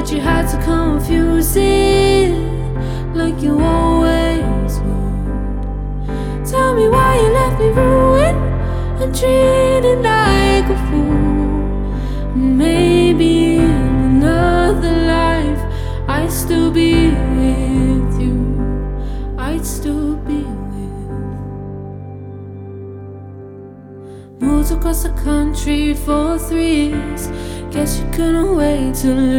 you had to confuse it like you always would. Tell me why you left me ruined and treated like a fool. Maybe in another life I'd still be with you. I'd still be with. Moved across the country for 3 years. Guess you couldn't wait to